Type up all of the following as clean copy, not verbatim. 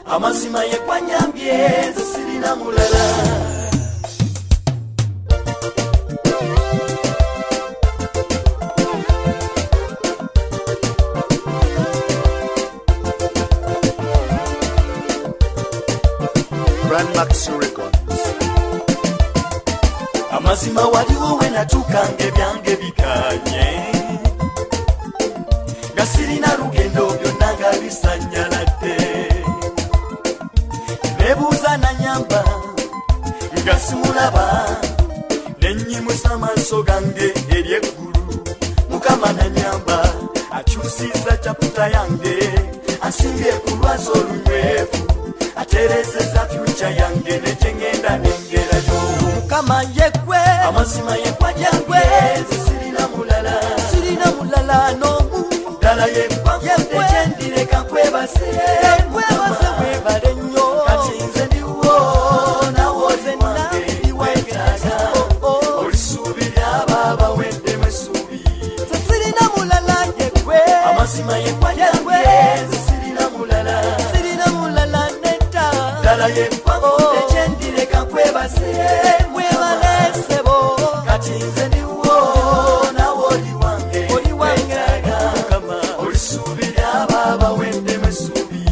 amazima ye kwanyambye sirina mulala. Max Records. Amazima waliwo we natukange byange bikanye gasirina rugendo byonna nga bisanyaladde nebuuza na nyamba nga simulaba nenyimusa amaaso gange eri eggulu mukama na nyamba akyusiza caputa yange asimbye ku lwazi olunywevu aterezeza future yange nekyengenda nengerayo mukama yekwe amazima yekwa jangwe sirina mulala n'omu ddala yekwe kyendireka kwebase webale nnyo kati nze ndiwo nawo zenna iwetaaga olisuubira ababa weddemu essuubi sirina mulala yekwe amazima yekwa jangwe sirina mulala netta ddala yekwa kyendireka kwebase webalesebo kati nze ndiwo nawo oli wange mukama olisuubira ababa weddemu essuubi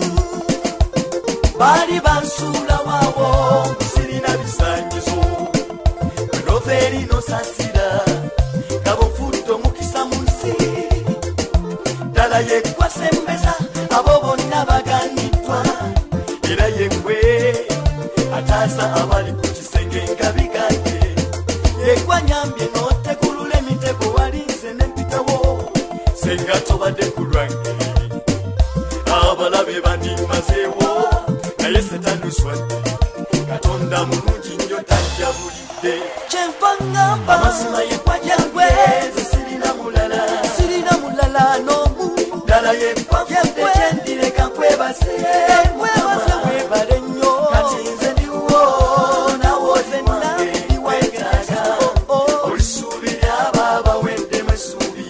baali bansuula waawo sirina bisanyizo wenova eri nosasira nga bofudde omukisa mu nsi ddala yekwa sembeza abo bonna baganiddwa era yekwe ataasa abali ku kisenge nga biganye yekwa nyambye n'otekulula emitego walinze nempitawo senga tobadde ku lwange abalabe bandimazeewo naye setanuswadde katonda mulungi nnyo tajjabulidde kyenva ngamba amazima yekwa jangwe sirina mulala n'omu ddala yekwa kyendireka kwebase webale nnyo kati nze ndiwo nawo zenna iwetaaga olisuubira ababa weddemu essuubi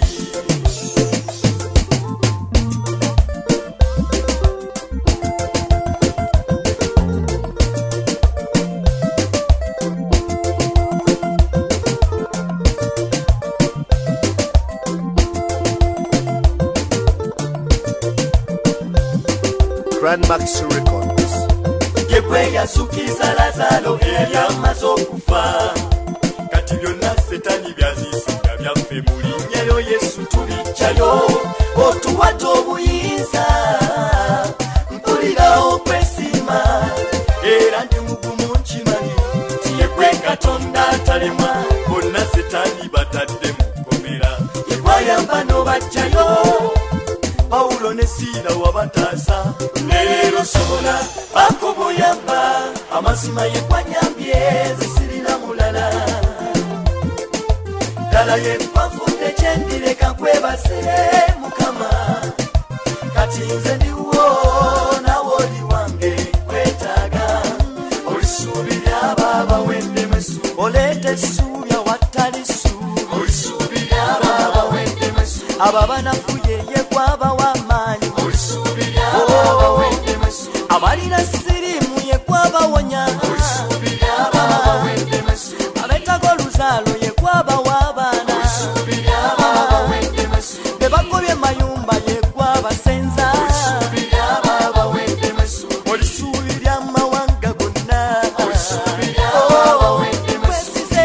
Grand Max Records. yekwe yasukiza Lazaro eyamaze okufa kati byonna setani byaziisinga byaffe mu linnyayo Yesu tulijjayo otuwadde obuyinza mpulira okwesiima era ndi mugumu nkimanyi nti yekwe Katonda atalemwa bonna setani batadde mu kkomera yekwayamba n'obajjayo Paulo ne Sila wabataasa leero sobola bakoboyamba amazima yekwanyambye sirina mulala ddala yekwafudde kyendireka kwebase mukama kati nze ndiwo nawo oli wange kwetaaga olisuubira ababa weddemu essuubi oleeta essuubi awatali ssuubi olisuubira ababa weddemu essuubi aba banafuye yekwaba w'amaanyi olisuubira ababa weddemu essuubi abalina siriimu yekwabawonya olisuubira ababa weddemu essuubi abeetaga oluzaalo yekwaba w'abaana olisuubira ababa weddemu essuubi be bagobye mayumba yekwabasenza olisuubira ababa weddemu essuubi olisuubira amawanga gonna olisuubira ababa weddemu essuubi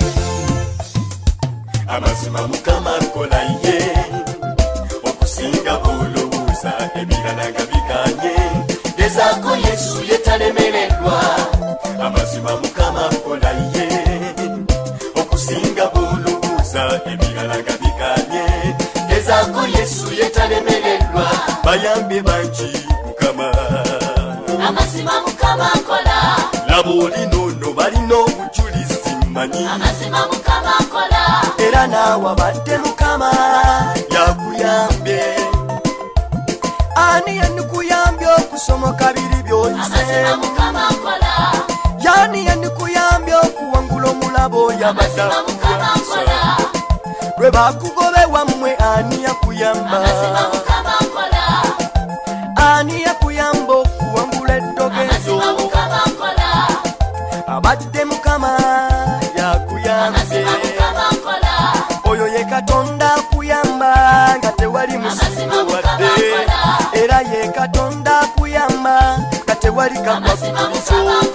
amazima mukama akola ye okusinga olowooza ebirala nga biganye gezaako Yesu yetalemererwa amazima mukama akola ye okusinga olowooza ebirala nga biganye gezaako Yesu yetalemererwa bayambye bangi mukama amazima mukama akola laba olinono balina obujulizi mmanyi amazima mukama akola era naawe abadde mukama yakuyambye ani yanikuyambye okusomoka biri by'oyise amazima mukama akola yani yanikuyambye okuwangula omulabo amazima mukama akola lwe bakugobe wammwe ani yakuyamba amazima mukama akola ani yakuyamba okuwangula musibe wadde era ye Katonda akuyamba nga tewali kakwakulizo